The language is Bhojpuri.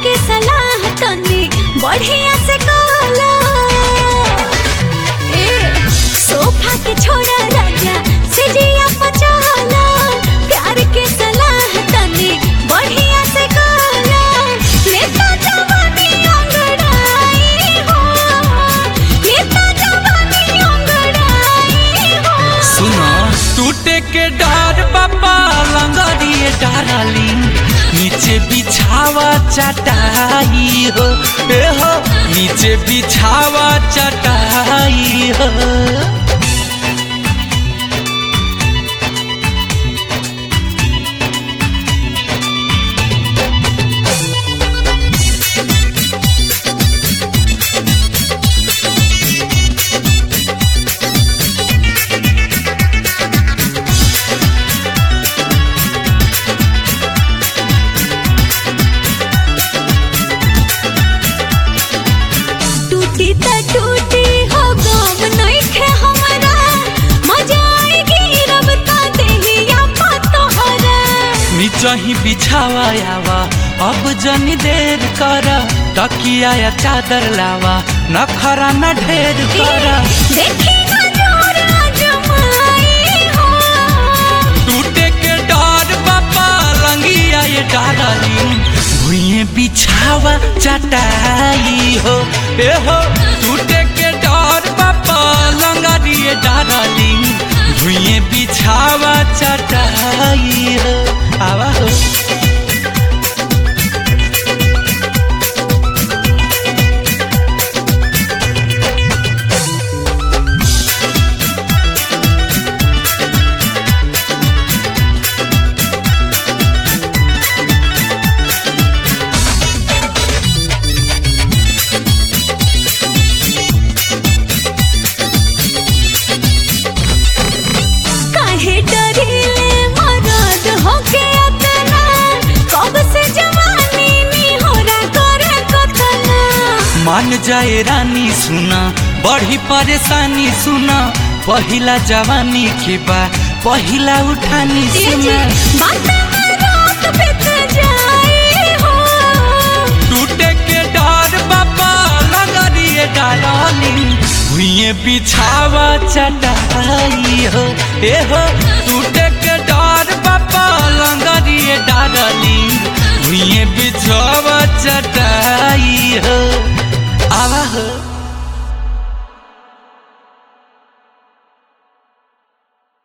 के सलाह तनी बढ़िया से काला सोफा के छोड़ा राजा सिजिया पचाला प्यार के सलाह तनी बढ़िया से काला लेता जवानी अंगड़ाई हो लेता जवानी अंगड़ाई हो। सुनो टूटे के डर बाबा लंगड़िए डाली नीचे बिछावा चटाई हो ए हो नीचे बिछावा चटाई हो। टूटी हो गम नइखे हमरा मजा आएगी रब ता देहिया पतोहरा नीचा ही बिछावा आवा अब जनी देर कर तकिया या चादर लावा नखरा न ढेर कर देखी ना जोर आजमाई हो टूटे के डर बाबा लंगिया ये डाली भुइए बिछावा चटाई हो ए हो टूटे के डर बाबा लंगड़िए डाली भुइए बिछावा चटाई हो आवा हो। काहे डरिले मरद होके अतना कब से जवानी नी होरा करे कतना मान जाए रानी सुना बड़ी परेशानी सुना पहिला जवानी के बा पहिला उठानी सुना बात में रात बीत जाए हो टूटे के डर बाबा लंगड़िए डाली भुइए बिछावा चटाई हो ए हो टूटे के